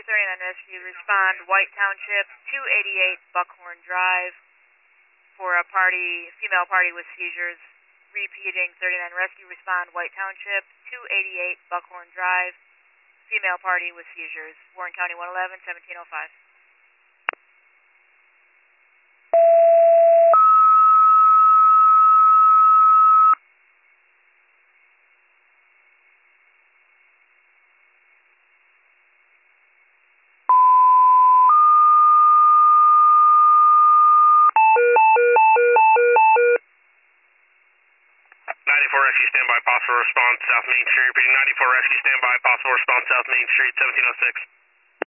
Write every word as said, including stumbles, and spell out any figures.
Rescue, thirty-nine Rescue, respond White Township, two eighty-eight Buckhorn Drive for a party, female party with seizures. Repeating, thirty-nine Rescue, respond White Township, two eighty-eight Buckhorn Drive, female party with seizures. Warren County one eleven, seventeen oh five. ninety-four Rescue, standby, possible response, South Main Street. Repeating, ninety-four Rescue, standby, possible response, South Main Street, seventeen oh six.